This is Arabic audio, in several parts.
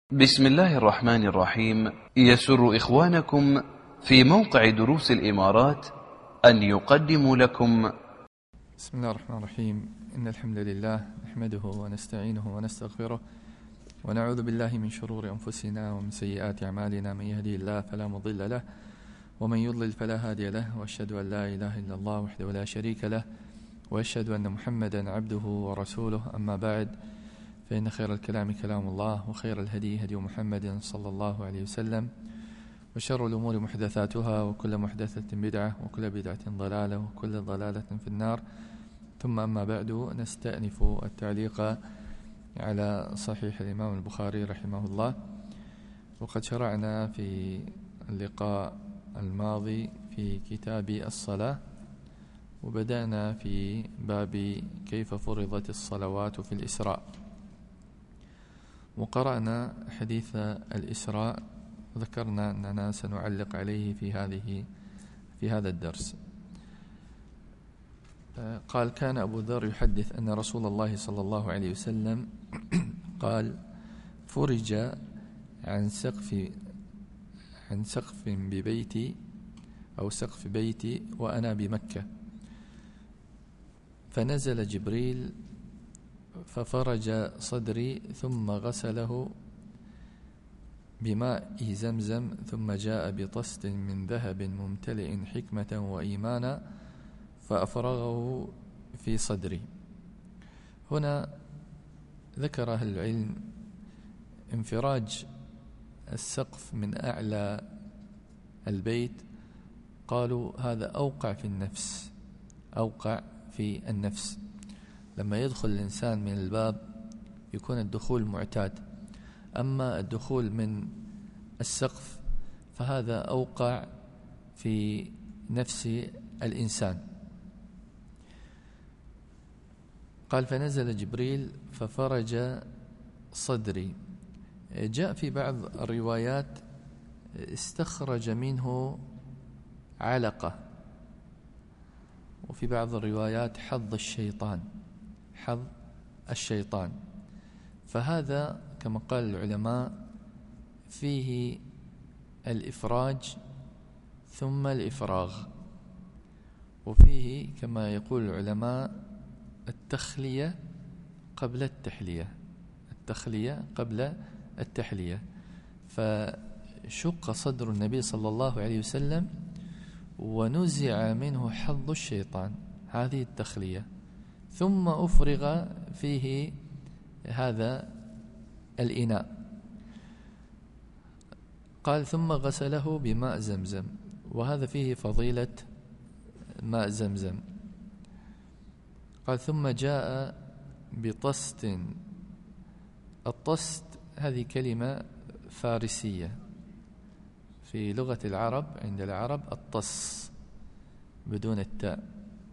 بسم الله الرحمن الرحيم. يسر إخوانكم في موقع دروس الإمارات أن يقدموا لكم بسم الله الرحمن الرحيم. إن الحمد لله نحمده ونستعينه ونستغفره ونعوذ بالله من شرور أنفسنا ومن سيئات أعمالنا. من يهدي الله فلا مضل له ومن يضلل فلا هادي له، وأشهد أن لا إله إلا الله وحده لا شريك له، وأشهد أن محمدا عبده ورسوله. أما بعد، فإن خير الكلام كلام الله، وخير الهدي هدي محمد صلى الله عليه وسلم، وشر الأمور محدثاتها، وكل محدثة بدعة، وكل بدعة ضلالة، وكل ضلالة في النار. ثم أما بعد، نستأنف التعليق على صحيح الإمام البخاري رحمه الله. وقد شرعنا في اللقاء الماضي في كتاب الصلاة، وبدأنا في باب كيف فرضت الصلوات في الإسراء، وقرأنا حديث الإسراء، ذكرنا أننا سنعلق عليه في هذا الدرس. قال: كان أبو ذر يحدث أن رسول الله صلى الله عليه وسلم قال: فرج عن سقف ببيتي أو سقف بيتي وأنا بمكة، فنزل جبريل ففرج صدري ثم غسله بماء زمزم، ثم جاء بطست من ذهب ممتلئ حكمة وإيمانا فأفرغه في صدري. هنا ذكر أهل العلم انفراج السقف من أعلى البيت، قالوا هذا أوقع في النفس. لما يدخل الإنسان من الباب يكون الدخول معتاد، أما الدخول من السقف فهذا أوقع في نفس الإنسان. قال: فنزل جبريل ففرج صدري. جاء في بعض الروايات استخرج منه علقة، وفي بعض الروايات حظ الشيطان. فهذا كما قال العلماء فيه الإفراج ثم الإفراغ، وفيه كما يقول العلماء التخلية قبل التحلية. فشق صدر النبي صلى الله عليه وسلم ونزع منه حظ الشيطان، هذه التخلية، ثم أفرغ فيه هذا الإناء. قال: ثم غسله بماء زمزم، وهذا فيه فضيلة ماء زمزم. قال: ثم جاء بطست. الطست هذه كلمة فارسية في لغة العرب، عند العرب الطس بدون التاء،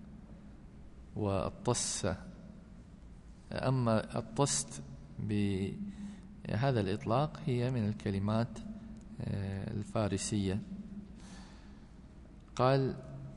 والطسة. أما الطست بهذا الإطلاق هي من الكلمات الفارسية. قال: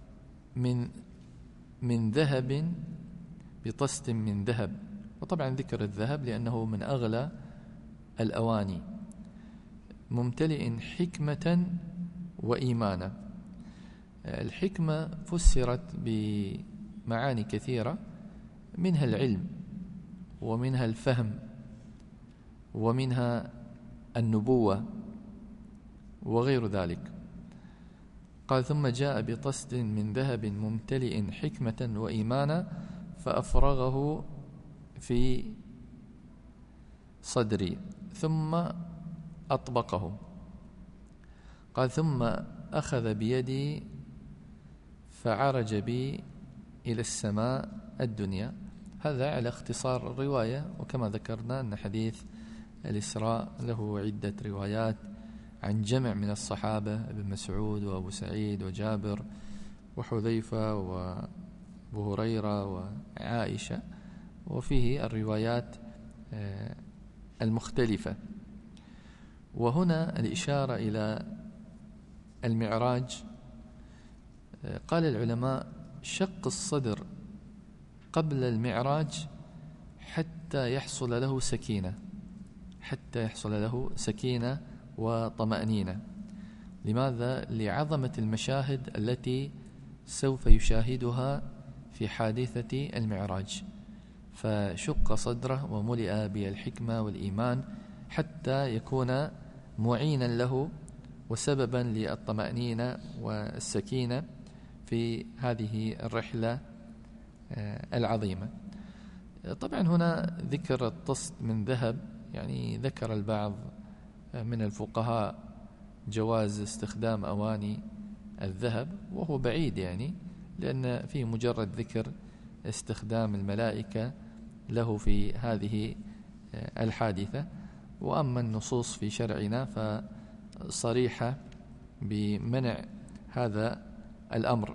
من ذهب، بطست من ذهب، وطبعا ذكر الذهب لأنه من أغلى الأواني، ممتلئ حكمة وإيمانا. الحكمة فسرت بمعاني كثيرة، منها العلم، ومنها الفهم، ومنها النبوة وغير ذلك. قال: ثم جاء بطست من ذهب ممتلئ حكمة وإيمانا فأفرغه في صدري ثم أطبقه. قال: ثم أخذ بيدي فعرج بي إلى السماء الدنيا. هذا على اختصار الرواية، وكما ذكرنا أن حديث الإسراء له عدة روايات عن جمع من الصحابة، ابن مسعود وأبو سعيد وجابر وحذيفة وأبو هريرة وعائشة، وفيه الروايات المختلفة. وهنا الإشارة إلى المعراج. قال العلماء: شق الصدر قبل المعراج حتى يحصل له سكينة، حتى يحصل له سكينة وطمأنينة. لماذا؟ لعظمة المشاهد التي سوف يشاهدها في حادثة المعراج، فشق صدره وملئ بالحكمة والإيمان حتى يكون معينا له وسببا للطمأنينة والسكينة في هذه الرحلة العظيمة. طبعا هنا ذكر الطست من ذهب، يعني ذكر البعض من الفقهاء جواز استخدام أواني الذهب، وهو بعيد يعني، لأن فيه مجرد ذكر استخدام الملائكة له في هذه الحادثة. وأما النصوص في شرعنا فصريحة بمنع هذا الأمر.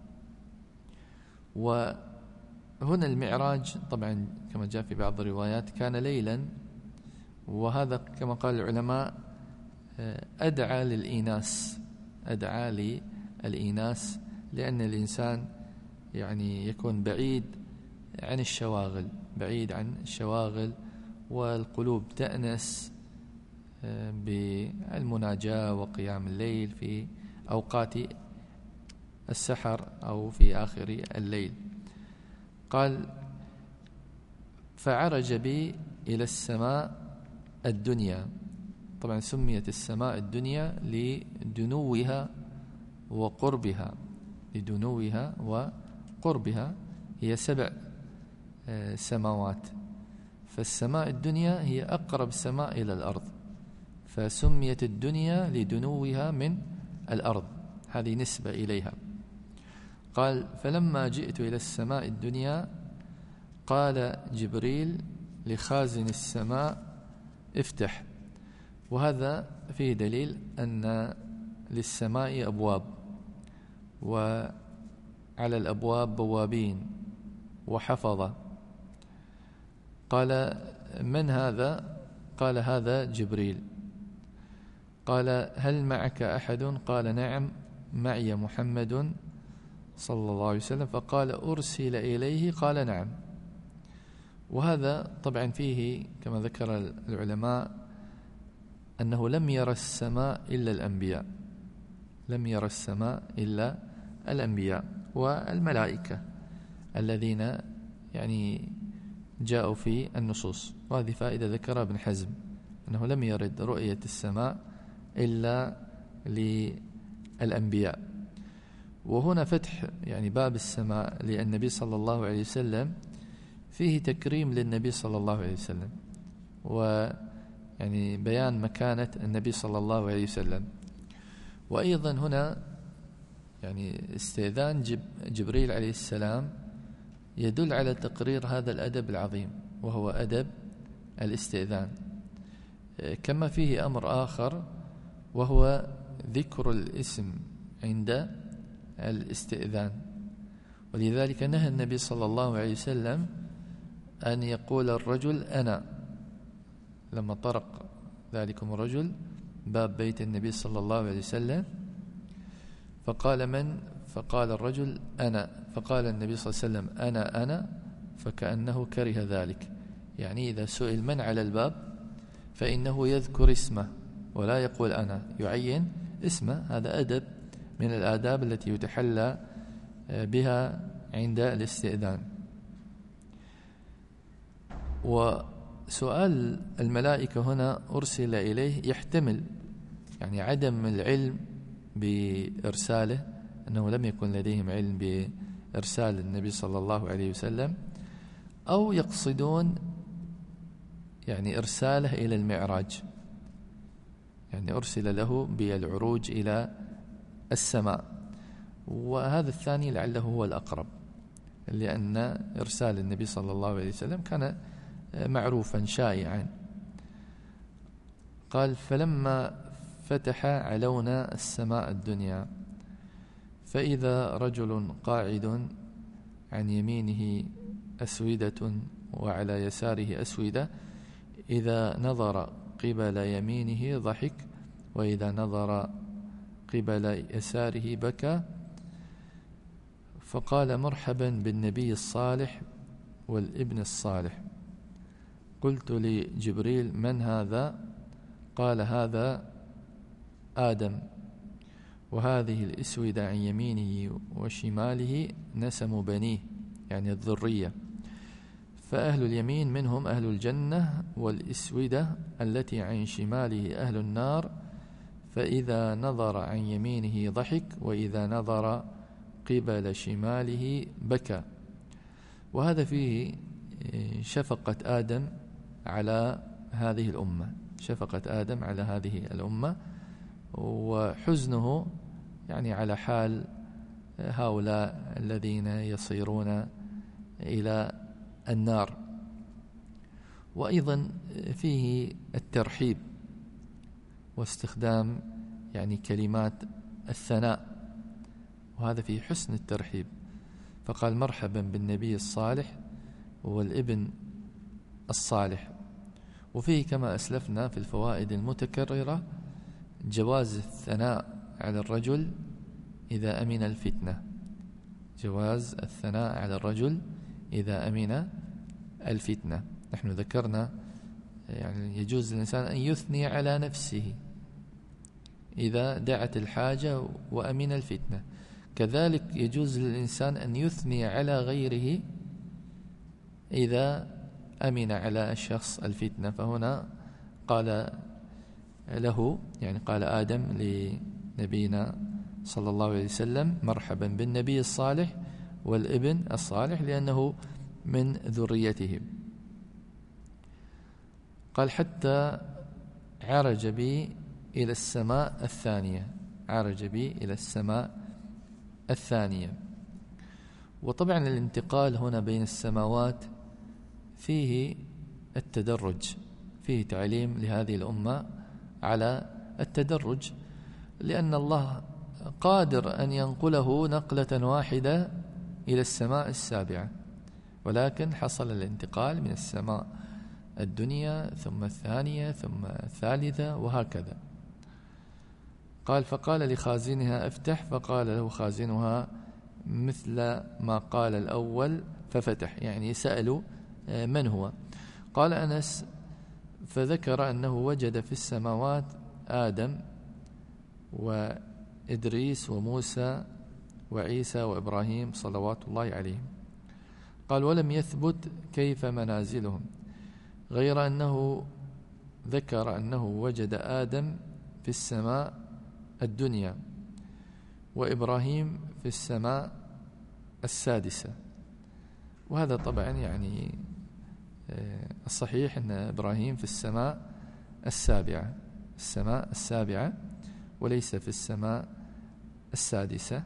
وهنا المعراج طبعا كما جاء في بعض الروايات كان ليلا، وهذا كما قال العلماء أدعى للإيناس، لأن الإنسان يعني يكون بعيد عن الشواغل، والقلوب تأنس بالمناجاة وقيام الليل في أوقات السحر أو في آخر الليل. قال: فعرج بي إلى السماء الدنيا. طبعا سميت السماء الدنيا لدنوها وقربها، هي 7 سماوات، فالسماء الدنيا هي أقرب سماء إلى الأرض، فسميت الدنيا لدنوها من الأرض، هذه نسبة إليها. قال: فلما جئت إلى السماء الدنيا قال جبريل لخازن السماء: افتح. وهذا فيه دليل أن للسماء أبواب، وعلى الأبواب بوابين وحفظة. قال: من هذا؟ قال: هذا جبريل. قال: هل معك أحد؟ قال: نعم، معي محمد صلى الله عليه وسلم. فقال: أرسل إليه؟ قال: نعم. وهذا طبعا فيه كما ذكر العلماء أنه لم يرى السماء إلا الأنبياء والملائكة الذين يعني جاءوا في النصوص. وهذه فائدة ذكرها ابن حزم، أنه لم يرد رؤية السماء إلا للأنبياء. وهنا فتح يعني باب السماء للنبي صلى الله عليه وسلم فيه تكريم للنبي صلى الله عليه وسلم، ويعني بيان مكانة النبي صلى الله عليه وسلم. وأيضا هنا يعني استئذان جبريل عليه السلام يدل على تقرير هذا الأدب العظيم، وهو أدب الاستئذان. كما فيه أمر آخر وهو ذكر الاسم عند الاستئذان، ولذلك نهى النبي صلى الله عليه وسلم أن يقول الرجل أنا، لما طرق ذلكم الرجل باب بيت النبي صلى الله عليه وسلم فقال: من؟ فقال الرجل: أنا. فقال النبي صلى الله عليه وسلم: أنا، فكأنه كره ذلك، يعني إذا سئل من على الباب فإنه يذكر اسمه ولا يقول أنا، يعين اسمه. هذا أدب من الآداب التي يتحلى بها عند الاستئذان. وسؤال الملائكة هنا أرسل إليه يحتمل يعني عدم العلم بإرساله، أنه لم يكن لديهم علم بإرسال النبي صلى الله عليه وسلم، أو يقصدون يعني إرساله إلى المعراج، يعني أرسل له بالعروج إلى السماء. وهذا الثاني لعله هو الأقرب، لأن إرسال النبي صلى الله عليه وسلم كان معروفا شائعا. قال: فلما فتح علونا السماء الدنيا فإذا رجل قاعد عن يمينه أسودة وعلى يساره أسودة، إذا نظر قبل يمينه ضحك وإذا نظر قبل يساره بكى. فقال: مرحبا بالنبي الصالح والابن الصالح. قلت لجبريل: من هذا؟ قال: هذا آدم، وهذه الإسودة عن يمينه وشماله نسم بنيه، يعني الذرية، فأهل اليمين منهم أهل الجنة، والإسودة التي عن شماله أهل النار، فإذا نظر عن يمينه ضحك، وإذا نظر قبل شماله بكى. وهذا فيه شفقة آدم على هذه الأمة، شفقة آدم على هذه الأمة، وحزنه يعني على حال هؤلاء الذين يصيرون إلى النار. وأيضا فيه الترحيب واستخدام يعني كلمات الثناء، وهذا فيه حسن الترحيب، فقال: مرحبا بالنبي الصالح والابن الصالح. وفيه كما أسلفنا في الفوائد المتكررة جواز الثناء على الرجل إذا أمن الفتنة، جواز الثناء على الرجل إذا أمن الفتنة. نحن ذكرنا يعني يجوز للإنسان أن يثني على نفسه إذا دعت الحاجة وأمن الفتنة، كذلك يجوز للإنسان أن يثني على غيره إذا أمن على الشخص الفتنة. فهنا قال له، يعني قال آدم لنبينا صلى الله عليه وسلم: مرحبا بالنبي الصالح والابن الصالح، لأنه من ذريتهم. قال: حتى عرج بي إلى السماء الثانية، عرج بي إلى السماء الثانية. وطبعا الانتقال هنا بين السماوات فيه التدرج، فيه تعليم لهذه الأمة على التدرج، لأن الله قادر أن ينقله نقلة واحدة إلى السماء السابعة، ولكن حصل الانتقال من السماء الدنيا ثم الثانية ثم الثالثة وهكذا. قال: فقال لخازنها: افتح. فقال له خازنها مثل ما قال الأول ففتح، يعني سألوا من هو. قال أنس: فذكر أنه وجد في السماوات آدم وإدريس وموسى وعيسى وإبراهيم صلوات الله عليهم. قال: ولم يثبت كيف منازلهم، غير أنه ذكر أنه وجد آدم في السماء الدنيا وإبراهيم في السماء السادسة. وهذا طبعا يعني الصحيح أن إبراهيم في السماء السابعة، السماء السابعة، وليس في السماء السادسة.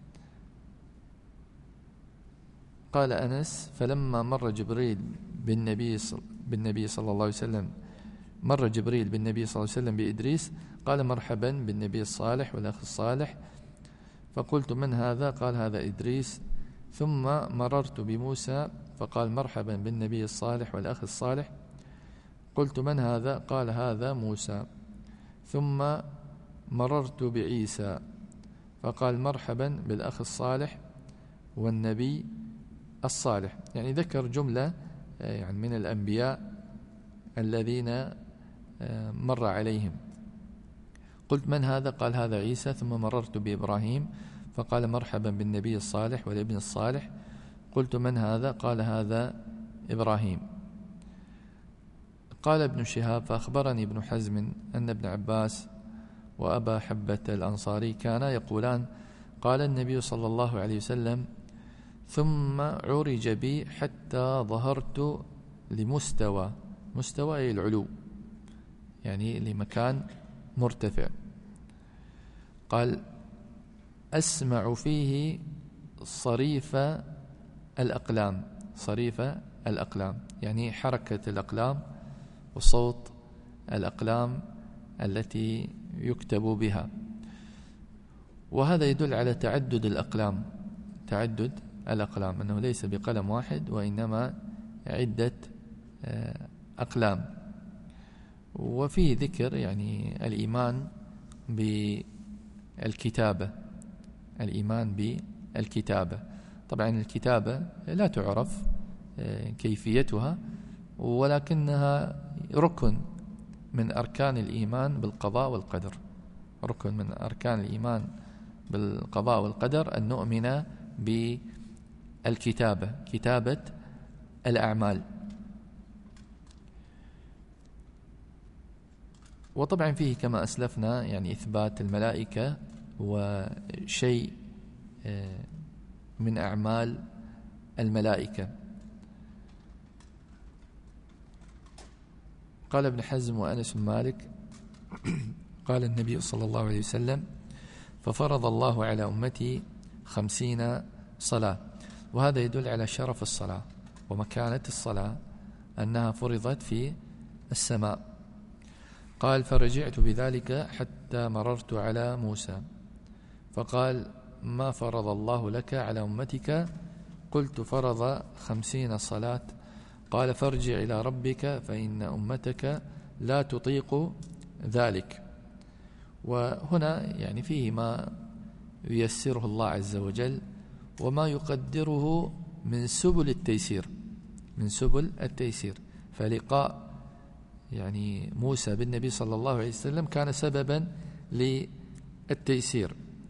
قال أنس: فلما مر جبريل بالنبي صلى الله عليه وسلم، مر جبريل بالنبي صلى الله عليه وسلم بإدريس، قال: مرحبا بالنبي الصالح والأخ الصالح. فقلت: من هذا؟ قال: هذا إدريس. ثم مررت بموسى، فقال: مرحبا بالنبي الصالح والأخ الصالح. قلت: من هذا؟ قال: هذا موسى. ثم مررت بعيسى، فقال: مرحبا بالأخ الصالح والنبي الصالح. يعني ذكر جملة يعني من الأنبياء الذين مر عليهم. قلت: من هذا؟ قال: هذا عيسى. ثم مررت بإبراهيم، فقال: مرحبا بالنبي الصالح والابن الصالح. قلت: من هذا؟ قال: هذا إبراهيم. قال ابن شهاب: فأخبرني ابن حزم أن ابن عباس وأبا حبة الأنصاري كانا يقولان: قال النبي صلى الله عليه وسلم: ثم عرج بي حتى ظهرت لمستوى، مستوى أي العلو، يعني لمكان مرتفع. قال: أسمع فيه صريف الأقلام، صريف الأقلام يعني حركة الأقلام وصوت الأقلام التي يكتب بها. وهذا يدل على تعدد الأقلام، تعدد الأقلام، أنه ليس بقلم واحد وإنما عدة أقلام. وفيه ذكر يعني الإيمان بالكتابة، الإيمان بالكتابة. طبعا الكتابة لا تعرف كيفيتها، ولكنها ركن من أركان الإيمان بالقضاء والقدر. ركن من أركان الإيمان بالقضاء والقدر أن نؤمن بالكتابة، كتابة الأعمال. وطبعا فيه كما أسلفنا يعني إثبات الملائكة وشيء من أعمال الملائكة. قال ابن حزم وأنس بن مالك قال النبي صلى الله عليه وسلم: ففرض الله على أمتي 50 صلاة. وهذا يدل على شرف الصلاة ومكانة الصلاة، أنها فرضت في السماء. قال: فرجعت بذلك حتى مررت على موسى فقال: ما فرض الله لك على أمتك؟ قلت: فرض 50 صلاة. قال: فارجع إلى ربك فإن أمتك لا تطيق ذلك. وهنا يعني فيه ما ييسره الله عز وجل وما يقدره من سبل التيسير، من سبل التيسير. فلقاء يعني موسى بالنبي صلى الله عليه وسلم كان سببا للتيسير.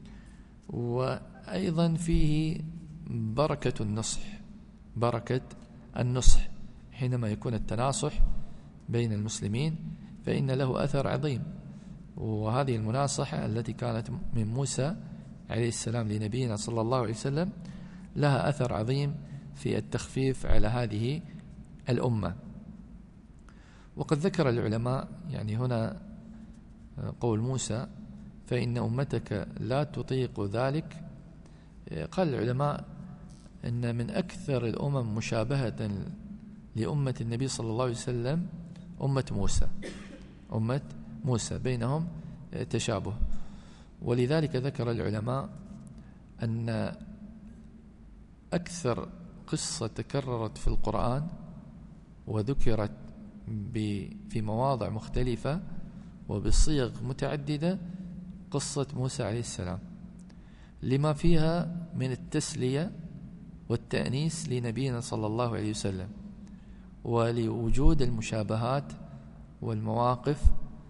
وأيضا فيه بركة النصح، بركة النصح حينما يكون التناصح بين المسلمين فإن له أثر عظيم. وهذه المناصحة التي كانت من موسى عليه السلام لنبينا صلى الله عليه وسلم لها أثر عظيم في التخفيف على هذه الأمة. وقد ذكر العلماء يعني هنا قول موسى: فإن أمتك لا تطيق ذلك. قال العلماء إن من أكثر الأمم مشابهة لأمة النبي صلى الله عليه وسلم أمة موسى، أمة موسى بينهم تشابه. ولذلك ذكر العلماء أن أكثر قصة تكررت في القرآن وذكرت في مواضع مختلفة وبصيغ متعددة قصة موسى عليه السلام، لما فيها من التسلية والتأنيس لنبينا صلى الله عليه وسلم، ولوجود المشابهات والمواقف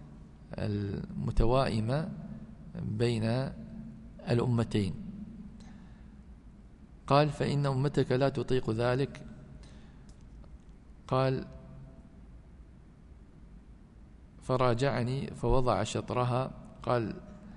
المتوائمة بين الأمتين. قال: فإن أمتك لا تطيق ذلك. قال: فراجعني فوضع شطرها. قال: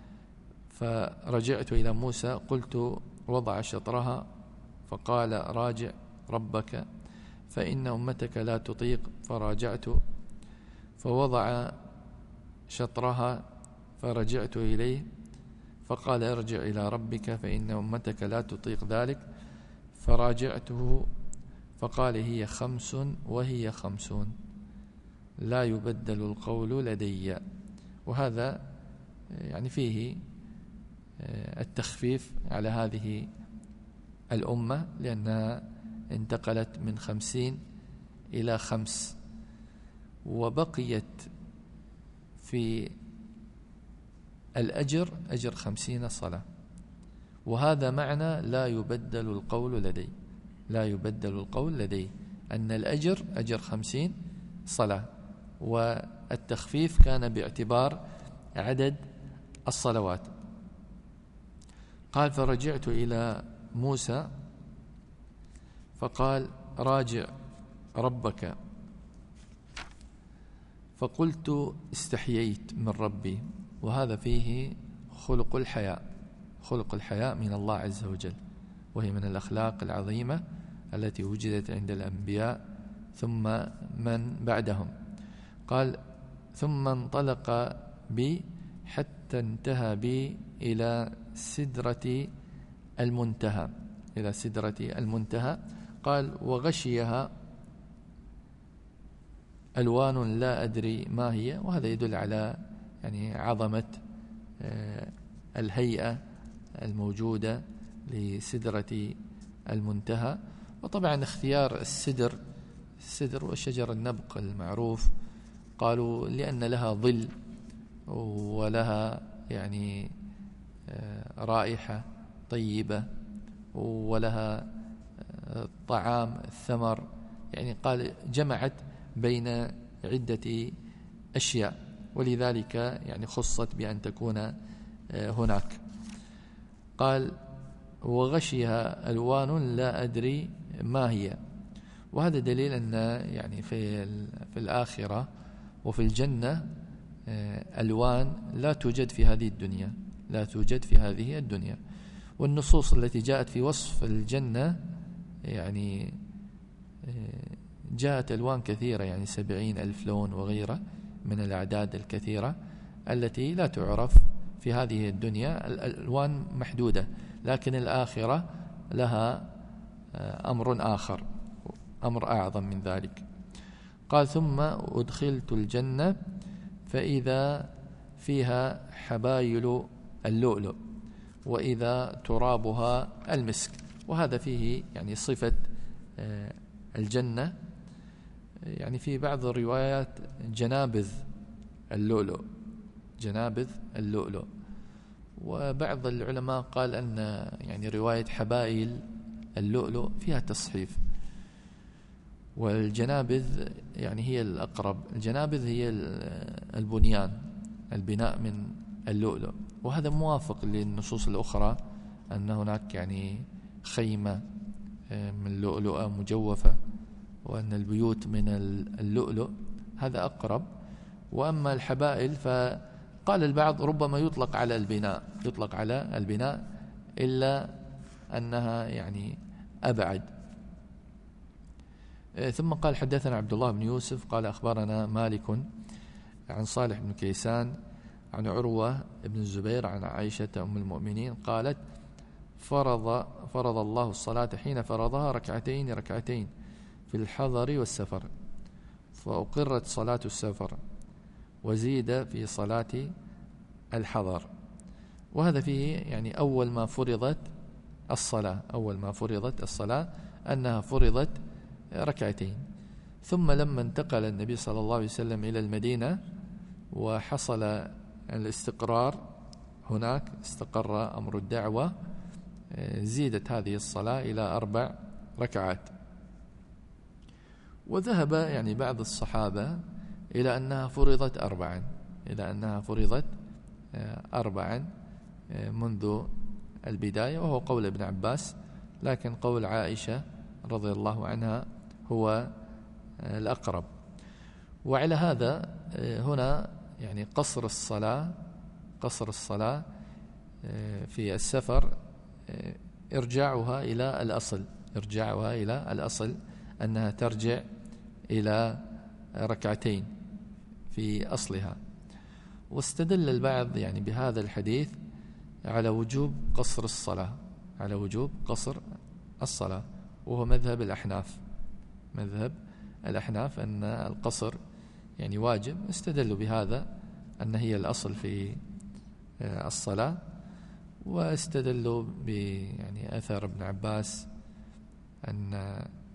فرجعت إلى موسى قلت: وضع شطرها. فقال: راجع ربك فإن أمتك لا تطيق. فراجعت فوضع شطرها فرجعت إليه فقال: ارجع إلى ربك فإن أمتك لا تطيق ذلك. فراجعته فقال: هي 5 وهي 50 لا يبدل القول لدي. وهذا يعني فيه التخفيف على هذه الأمة لأنها انتقلت من 50 إلى 5 وبقيت في الأجر أجر 50 صلاة. وهذا معنى لا يبدل القول لدي، لا يبدل القول لدي، أن الأجر أجر 50 صلاة، والتخفيف كان باعتبار عدد الصلوات. قال: فرجعت إلى موسى فقال: راجع ربك. فقلت: استحييت من ربي. وهذا فيه خلق الحياء، خلق الحياء من الله عز وجل، وهي من الأخلاق العظيمة التي وجدت عند الأنبياء ثم من بعدهم. قال: ثم انطلق بي حتى انتهى بي إلى سدرة المنتهى، إلى سدرة المنتهى. قال: وغشيها ألوان لا أدري ما هي. وهذا يدل على يعني عظمة الهيئة الموجودة لسدرة المنتهى. وطبعا اختيار السدر وشجر النبق المعروف قالوا لأن لها ظل ولها يعني رائحة طيبة ولها طعام الثمر، يعني قال جمعت بين عدة أشياء، ولذلك يعني خصت بأن تكون هناك. قال وغشيها ألوان لا أدري ما هي. وهذا دليل أن يعني في الآخرة وفي الجنة ألوان لا توجد في هذه الدنيا، لا توجد في هذه الدنيا. والنصوص التي جاءت في وصف الجنة يعني جاءت ألوان كثيرة، يعني 70,000 لون وغيره من الأعداد الكثيرة التي لا تعرف في هذه الدنيا. الألوان محدودة، لكن الآخرة لها أمر آخر، أمر أعظم من ذلك. قال ثم أدخلت الجنة فإذا فيها حبايل اللؤلؤ وإذا ترابها المسك. وهذا فيه يعني صفة الجنة، يعني في بعض الروايات جنابذ اللؤلؤ، جنابذ اللؤلؤ. وبعض العلماء قال أن يعني رواية حبائل اللؤلؤ فيها تصحيف، والجنابذ يعني هي الأقرب. الجنابذ هي البنيان، البناء من اللؤلؤ. وهذا موافق للنصوص الأخرى أن هناك يعني خيمة من لؤلؤة مجوفة، وأن البيوت من اللؤلؤ، هذا أقرب. وأما الحبائل فقال البعض ربما يطلق على البناء، يطلق على البناء، إلا أنها يعني أبعد. ثم قال حدثنا عبد الله بن يوسف قال أخبرنا مالك عن صالح بن كيسان عن عروة بن الزبير عن عائشة أم المؤمنين قالت فرض الله الصلاة حين فرضها ركعتين في الحضر والسفر، فأقرت صلاة السفر وزيد في صلاة الحضر. وهذا فيه يعني أول ما فرضت الصلاة أنها فرضت ركعتين. ثم لما انتقل النبي صلى الله عليه وسلم إلى المدينة وحصل الاستقرار هناك، استقر أمر الدعوة، زيدت هذه الصلاة إلى 4 ركعات. وذهب يعني بعض الصحابة إلى أنها فرضت 4 منذ البداية، وهو قول ابن عباس، لكن قول عائشة رضي الله عنها هو الأقرب. وعلى هذا هنا يعني قصر الصلاة في السفر إرجاعها إلى الأصل أنها ترجع إلى 2 في أصلها. واستدل البعض يعني بهذا الحديث على وجوب قصر الصلاة، وهو مذهب الأحناف أن القصر يعني واجب. استدلوا بهذا أن هي الأصل في الصلاة، واستدلوا يعني أثر ابن عباس أن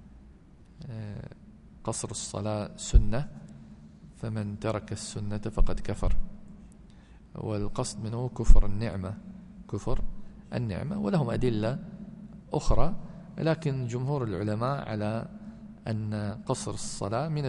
قصر الصلاة سنة، فمن ترك السنة فقد كفر. والقصد منه كفر النعمة، ولهم أدلة أخرى، لكن جمهور العلماء على أن قصر الصلاة من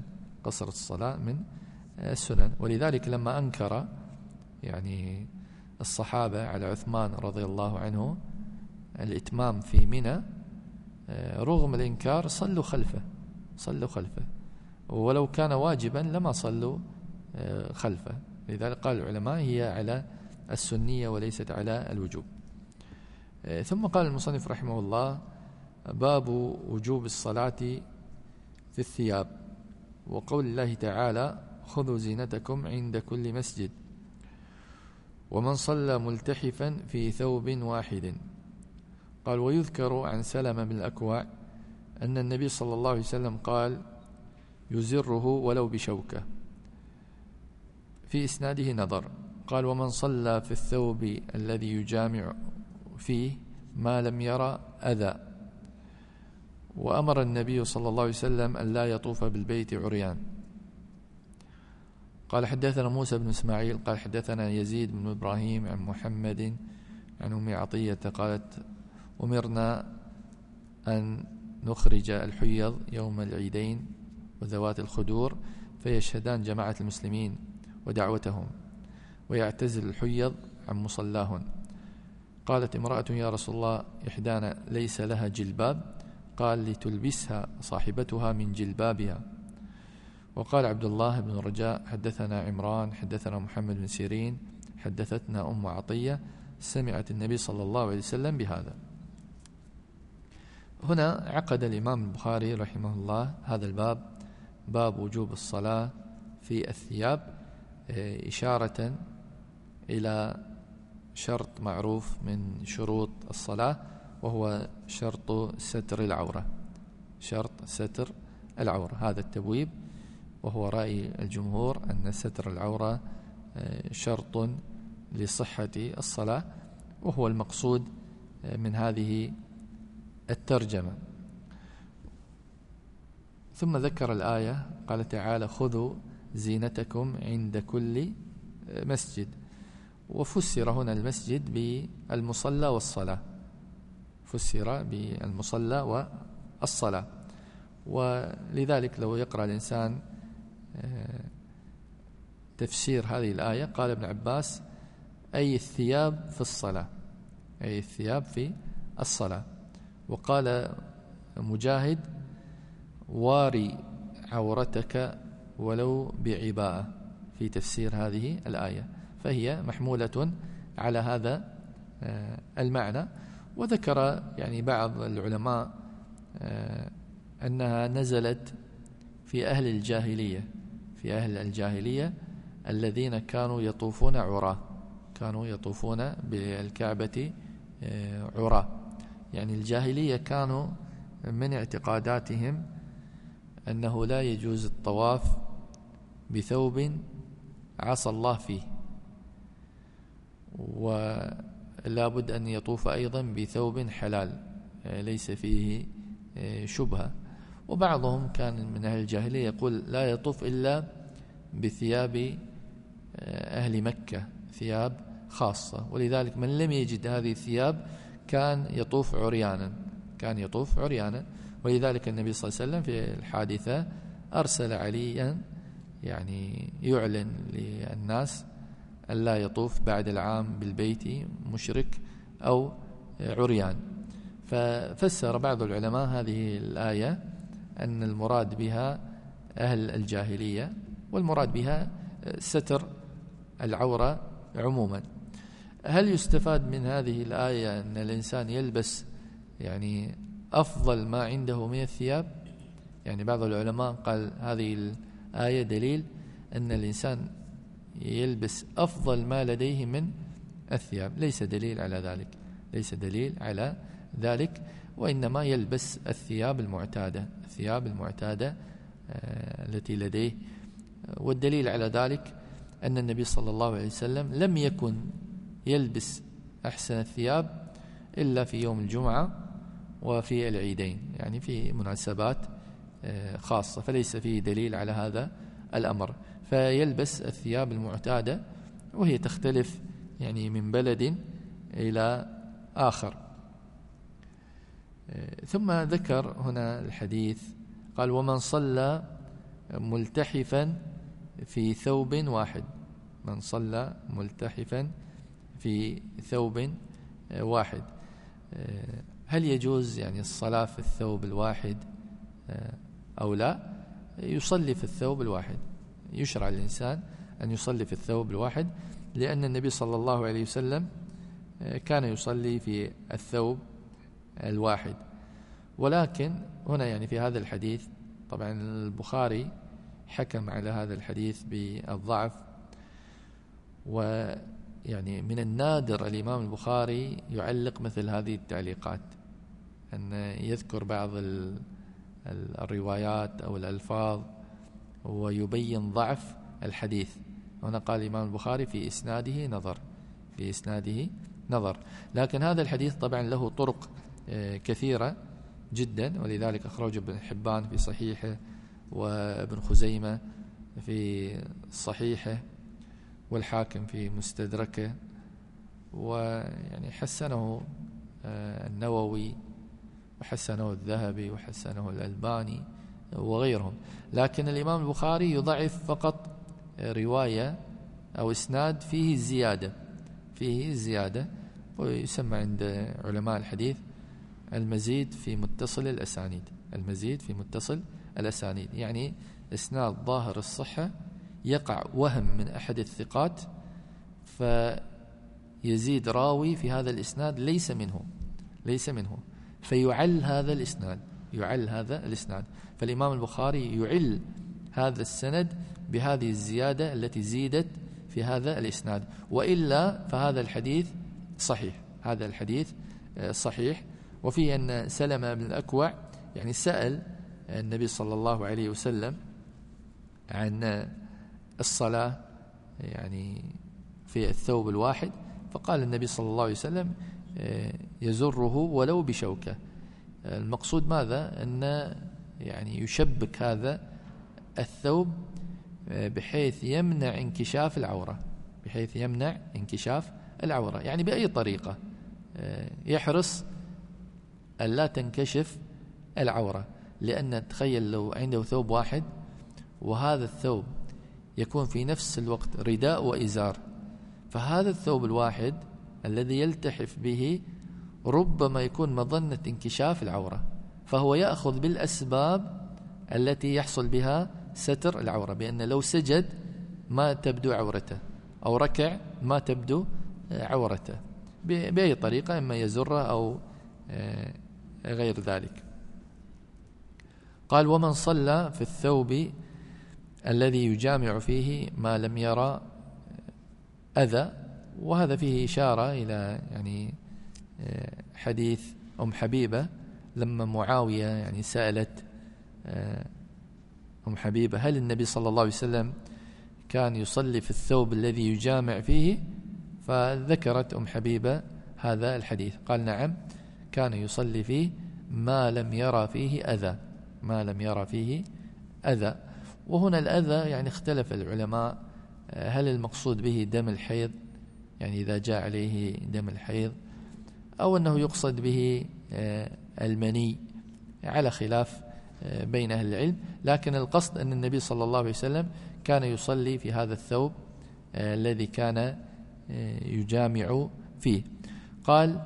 السنن. ولذلك لما أنكر يعني الصحابة على عثمان رضي الله عنه الإتمام في منى، رغم الإنكار صلوا خلفه، ولو كان واجبا لما صلوا خلفه. لذلك قال العلماء هي على السنية وليست على الوجوب. ثم قال المصنف رحمه الله باب وجوب الصلاة في الثياب، وقول الله تعالى خذوا زينتكم عند كل مسجد، ومن صلى ملتحفا في ثوب واحد. قال ويذكر عن سلمة بن الأكوع أن النبي صلى الله عليه وسلم قال يزره ولو بشوكة. في إسناده نظر. قال ومن صلى في الثوب الذي يجامع فيه ما لم يرى أذى. وأمر النبي صلى الله عليه وسلم أن لا يطوف بالبيت عريان. قال حدثنا موسى بن إسماعيل قال حدثنا يزيد بن إبراهيم عن محمد عن أم عطية قالت أمرنا أن نخرج الحيض يوم العيدين وذوات الخدور فيشهدان جماعة المسلمين ودعوتهم ويعتزل الحيض عن مصلاهن. قالت امرأة يا رسول الله إحدانا ليس لها جلباب؟ قال لتلبسها صاحبتها من جلبابها. وقال عبد الله بن رجاء حدثنا عمران حدثنا محمد بن سيرين حدثتنا أم عطية سمعت النبي صلى الله عليه وسلم بهذا. هنا عقد الإمام البخاري رحمه الله هذا الباب، باب وجوب الصلاة في الثياب، إشارة إلى شرط معروف من شروط الصلاة، وهو شرط ستر العورة، شرط ستر العورة. هذا التبويب وهو رأي الجمهور أن ستر العورة شرط لصحة الصلاة، وهو المقصود من هذه الترجمة. ثم ذكر الآية قال تعالى خذوا زينتكم عند كل مسجد، وفسر هنا المسجد بالمصلى والصلاة، فسر بالمصلى والصلاة. ولذلك لو يقرأ الإنسان تفسير هذه الآية قال ابن عباس أي الثياب في الصلاة، أي الثياب في الصلاة. وقال مجاهد واري عورتك ولو بعباءة في تفسير هذه الآية، فهي محمولة على هذا المعنى. وذكر يعني بعض العلماء أنها نزلت في أهل الجاهلية، في أهل الجاهلية الذين كانوا يطوفون عراة، كانوا يطوفون بالكعبة عراة. يعني الجاهلية كانوا من اعتقاداتهم أنه لا يجوز الطواف بثوب عصى الله فيه، ولا بد أن يطوف أيضا بثوب حلال ليس فيه شبهة. وبعضهم كان من أهل الجاهلية يقول لا يطوف إلا بثياب أهل مكة، ثياب خاصة، ولذلك من لم يجد هذه الثياب كان يطوف عريانا، كان يطوف عريانا. ولذلك النبي صلى الله عليه وسلم في الحادثة أرسل عليا يعني يعلن للناس ألا يطوف بعد العام بالبيت مشرك أو عريان. ففسر بعض العلماء هذه الآية أن المراد بها أهل الجاهلية، والمراد بها ستر العورة عموما. هل يستفاد من هذه الآية أن الإنسان يلبس يعني أفضل ما عنده من الثياب؟ يعني بعض العلماء قال هذه الآية دليل أن الإنسان يلبس أفضل ما لديه من الثياب، ليس دليل على ذلك، ليس دليل على ذلك، وإنما يلبس الثياب المعتادة، الثياب المعتادة التي لديه. والدليل على ذلك أن النبي صلى الله عليه وسلم لم يكن يلبس أحسن الثياب إلا في يوم الجمعة وفي العيدين، يعني في مناسبات خاصة، فليس فيه دليل على هذا الأمر. فيلبس الثياب المعتادة، وهي تختلف يعني من بلد إلى آخر. ثم ذكر هنا الحديث قال ومن صلى ملتحفا في ثوب واحد، من صلى ملتحفا في ثوب واحد، هل يجوز يعني الصلاة في الثوب الواحد أو لا؟ يصلي في الثوب الواحد، يشرع الإنسان أن يصلي في الثوب الواحد، لأن النبي صلى الله عليه وسلم كان يصلي في الثوب الواحد. ولكن هنا يعني في هذا الحديث طبعا البخاري حكم على هذا الحديث بالضعف، ويعني من النادر الإمام البخاري يعلق مثل هذه التعليقات، أن يذكر بعض الروايات أو الألفاظ ويبين ضعف الحديث. هنا قال الإمام البخاري في إسناده نظر، في إسناده نظر، لكن هذا الحديث طبعا له طرق كثيرة جدا، ولذلك أخرج ابن حبان في صحيحه وابن خزيمة في صحيحه والحاكم في مستدركه، ويعني حسنه النووي وحسنه الذهبي وحسنه الألباني وغيرهم. لكن الإمام البخاري يضعف فقط رواية أو إسناد فيه زيادة ويسمى عند علماء الحديث المزيد في متصل الأسانيد، يعني إسناد ظاهر الصحة يقع وهم من أحد الثقات فيزيد راوي في هذا الإسناد ليس منه فيعل هذا الإسناد. فالإمام البخاري يعل هذا السند بهذه الزيادة التي زيدت في هذا الإسناد، وإلا فهذا الحديث صحيح. وفيه أن سلمة بن الأكوع يعني سأل النبي صلى الله عليه وسلم عن الصلاة يعني في الثوب الواحد، فقال النبي صلى الله عليه وسلم يزره ولو بشوكة. المقصود ماذا؟ أن يعني يشبك هذا الثوب بحيث يمنع انكشاف العورة، يعني بأي طريقة يحرص أن لا تنكشف العورة. لأن تخيل لو عنده ثوب واحد وهذا الثوب يكون في نفس الوقت رداء وإزار، فهذا الثوب الواحد الذي يلتحف به ربما يكون مظنة انكشاف العورة، فهو يأخذ بالأسباب التي يحصل بها ستر العورة، بأن لو سجد ما تبدو عورته أو ركع ما تبدو عورته بأي طريقة، إما يزره أو غير ذلك. قال: ومن صلى في الثوب الذي يجامع فيه ما لم يرى أذى. وهذا فيه إشارة إلى يعني حديث أم حبيبة لما معاوية يعني سألت أم حبيبة: هل النبي صلى الله عليه وسلم كان يصلي في الثوب الذي يجامع فيه؟ فذكرت أم حبيبة هذا الحديث، قال: نعم، كان يصلي فيه ما لم يرى فيه أذى. وهنا الأذى يعني اختلف العلماء، هل المقصود به دم الحيض، يعني إذا جاء عليه دم الحيض، أو أنه يقصد به المني، على خلاف بين أهل العلم. لكن القصد أن النبي صلى الله عليه وسلم كان يصلي في هذا الثوب الذي كان يجامع فيه. قال: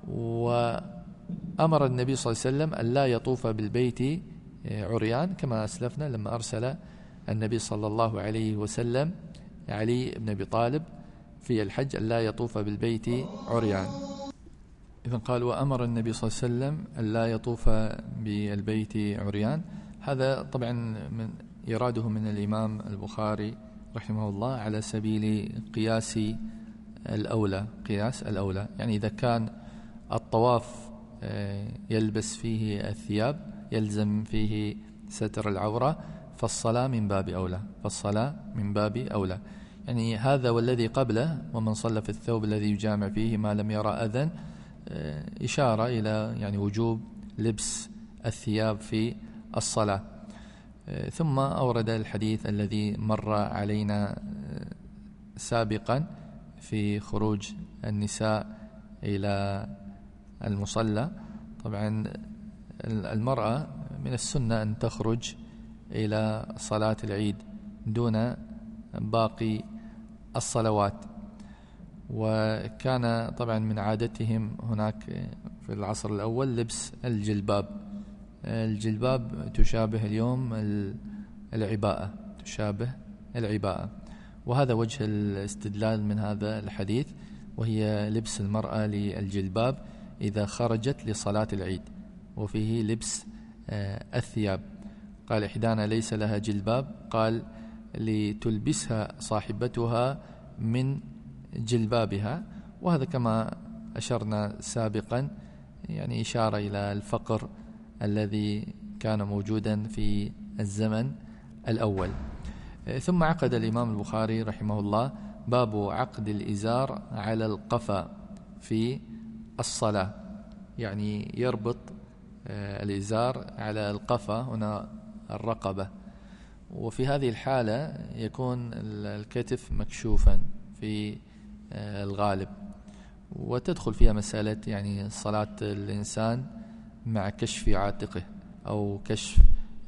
وأمر النبي صلى الله عليه وسلم أن لا يطوف بالبيت عريان، كما أسلفنا لما أرسل النبي صلى الله عليه وسلم علي بن أبي طالب في الحج أن لا يطوف بالبيت عريان. إذن قال: وأمر النبي صلى الله عليه وسلم أن لا يطوف بالبيت عريان. هذا طبعا من إراده من الإمام البخاري رحمه الله على سبيل قياس الأولى، يعني إذا كان الطواف يلبس فيه الثياب يلزم فيه ستر العورة، فالصلاة من باب أولى. يعني هذا والذي قبله: ومن صلى في الثوب الذي يجامع فيه ما لم يرى أذى، إشارة إلى يعني وجوب لبس الثياب في الصلاة. ثم أورد الحديث الذي مر علينا سابقا في خروج النساء إلى المصلى. طبعا المرأة من السنة أن تخرج إلى صلاة العيد دون باقي الصلوات، وكان طبعا من عادتهم هناك في العصر الأول لبس الجلباب تشابه اليوم العباءة، وهذا وجه الاستدلال من هذا الحديث، وهي لبس المرأة للجلباب إذا خرجت لصلاة العيد، وفيه لبس الثياب. قال: إحدانا ليس لها جلباب، قال: لتلبسها صاحبتها من جلبابها. وهذا كما أشرنا سابقا يعني إشارة إلى الفقر الذي كان موجودا في الزمن الأول. ثم عقد الإمام البخاري رحمه الله باب عقد الإزار على القفا في الصلاة، يعني يربط الإزار على القفا، هنا الرقبة، وفي هذه الحالة يكون الكتف مكشوفا في الغالب، وتدخل فيها مسألة يعني صلاة الإنسان مع كشف عاتقه أو كشف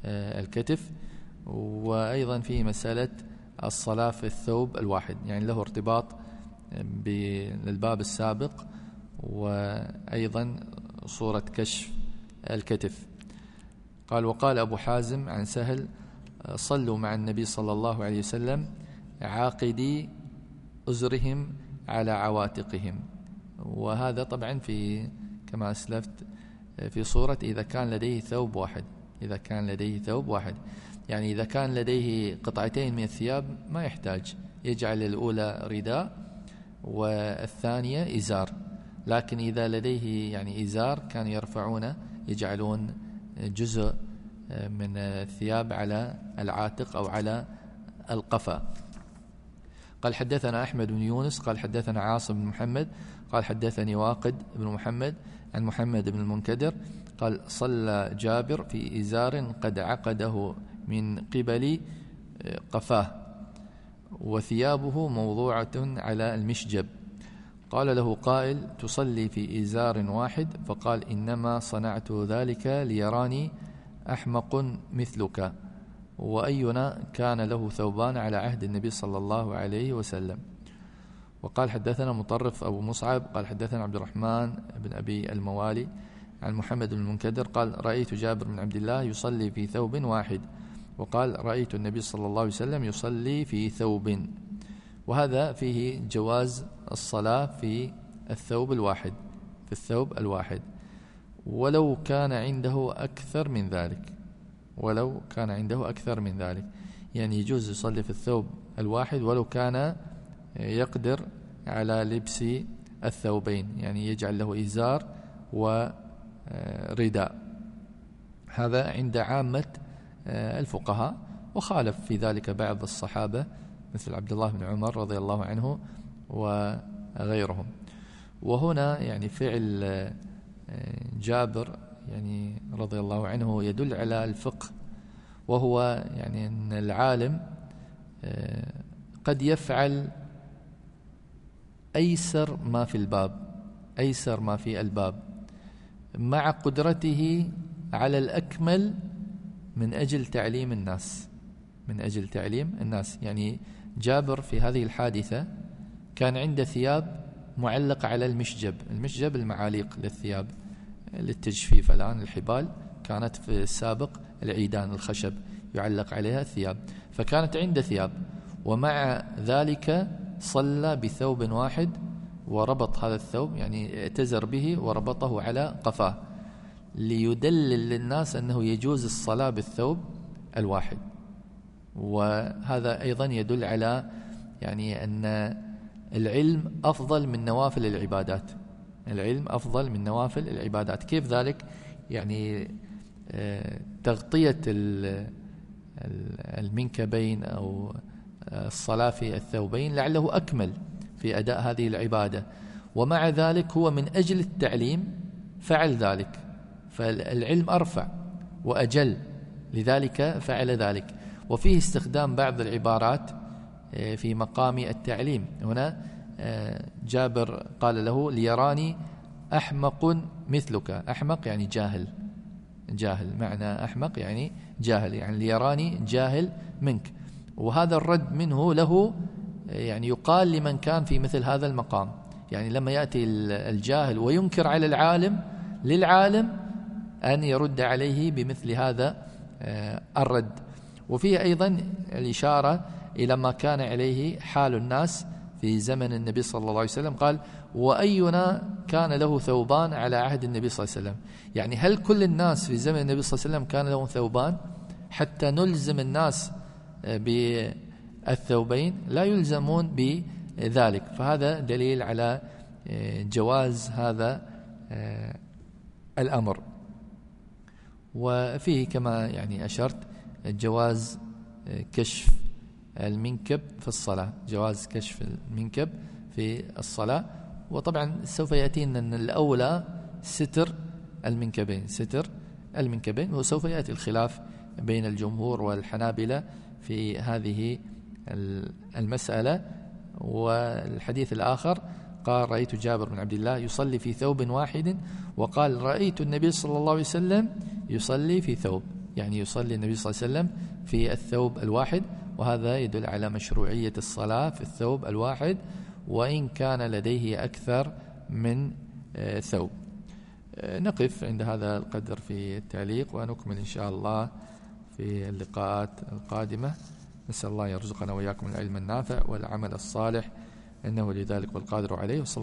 الكتف. وأيضا في مسألة الصلاة في الثوب الواحد، يعني له ارتباط بالباب السابق، وأيضا صورة كشف الكتف. قال: وقال أبو حازم عن سهل: صلوا مع النبي صلى الله عليه وسلم عاقدي أزرهم على عواتقهم. وهذا طبعا في كما أسلفت في صورة إذا كان لديه ثوب واحد، إذا كان لديه ثوب واحد، يعني إذا كان لديه قطعتين من الثياب ما يحتاج، يجعل الأولى رداء والثانية إزار. لكن إذا لديه يعني إزار كان يرفعونه، يجعلون جزء من الثياب على العاتق أو على القفا. قال: حدثنا أحمد بن يونس قال حدثنا عاصم بن محمد قال حدثني واقد بن محمد عن محمد بن المنكدر قال: صلى جابر في إزار قد عقده من قبل قفاه وثيابه موضوعة على المشجب. قال له قائل: تصلي في إزار واحد؟ فقال: إنما صنعت ذلك ليراني أحمق مثلك، وأينا كان له ثوبان على عهد النبي صلى الله عليه وسلم. وقال: حدثنا مطرف أبو مصعب قال حدثنا عبد الرحمن بن أبي الموالي عن محمد بن المنكدر قال: رأيت جابر بن عبد الله يصلي في ثوب واحد. وقال: رأيت النبي صلى الله عليه وسلم يصلي في ثوب. وهذا فيه جواز الصلاة في الثوب الواحد، في الثوب الواحد، ولو كان عنده أكثر من ذلك، ولو كان عنده أكثر من ذلك، يعني يجوز يصلي في الثوب الواحد ولو كان يقدر على لبس الثوبين، يعني يجعل له إزار ورداء. هذا عند عامة الفقهاء، وخالف في ذلك بعض الصحابة مثل عبد الله بن عمر رضي الله عنه وغيرهم. وهنا يعني فعل جابر يعني رضي الله عنه يدل على الفقه، وهو يعني أن العالم قد يفعل أيسر ما في الباب، أيسر ما في الباب، مع قدرته على الأكمل من أجل تعليم الناس، من أجل تعليم الناس. يعني جابر في هذه الحادثة كان عنده ثياب معلقة على المشجب، المشجب المعاليق للثياب للتجفيف، الآن الحبال، كانت في السابق العيدان الخشب يعلق عليها الثياب، فكانت عنده ثياب، ومع ذلك صلى بثوب واحد وربط هذا الثوب، يعني اعتزر به وربطه على قفاه ليدلل للناس أنه يجوز الصلاة بالثوب الواحد. وهذا أيضا يدل على يعني أن العلم أفضل من نوافل العبادات، العلم أفضل من نوافل العبادات. كيف ذلك؟ يعني تغطية المنكبين أو الصلاة في الثوبين لعله أكمل في أداء هذه العبادة، ومع ذلك هو من أجل التعليم فعل ذلك، فالعلم أرفع وأجل، لذلك فعل ذلك. وفيه استخدام بعض العبارات في مقام التعليم. هنا جابر قال له: ليراني أحمق مثلك. أحمق يعني جاهل، جاهل، معنى أحمق يعني جاهل، يعني ليراني جاهل منك. وهذا الرد منه له يعني يقال لمن كان في مثل هذا المقام، يعني لما يأتي الجاهل وينكر على العالم، للعالم أن يرد عليه بمثل هذا الرد. وفيه أيضا الإشارة إلى ما كان عليه حال الناس في زمن النبي صلى الله عليه وسلم. قال: وأينا كان له ثوبان على عهد النبي صلى الله عليه وسلم. يعني هل كل الناس في زمن النبي صلى الله عليه وسلم كان لهم ثوبان حتى نلزم الناس بالثوبين؟ لا يلزمون بذلك. فهذا دليل على جواز هذا الأمر. وفيه كما يعني أشرت جواز كشف المنكب في الصلاة، جواز كشف المنكب في الصلاة. وطبعا سوف يأتينا أن الأولى ستر المنكبين، ستر المنكبين، وسوف يأتي الخلاف بين الجمهور والحنابلة في هذه المسألة. والحديث الآخر قال: رأيت جابر بن عبد الله يصلي في ثوب واحد، وقال: رأيت النبي صلى الله عليه وسلم يصلي في ثوب. يعني يصلي النبي صلى الله عليه وسلم في الثوب الواحد، وهذا يدل على مشروعية الصلاة في الثوب الواحد وإن كان لديه أكثر من ثوب. نقف عند هذا القدر في التعليق، ونكمل إن شاء الله في اللقاءات القادمة. نسأل الله يرزقنا وإياكم العلم النافع والعمل الصالح، إنه لذلك والقادر عليه.